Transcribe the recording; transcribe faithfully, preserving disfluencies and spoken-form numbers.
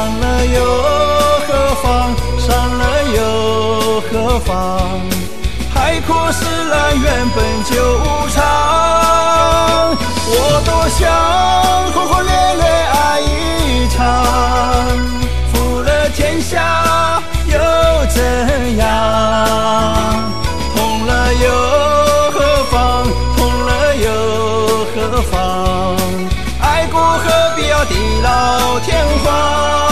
了又何妨？伤了又何妨？海枯石烂原本就无常，我多想轰轰烈烈爱一场，负了天下又怎样？痛了又何妨？痛了又何妨？爱过何必要地老天荒？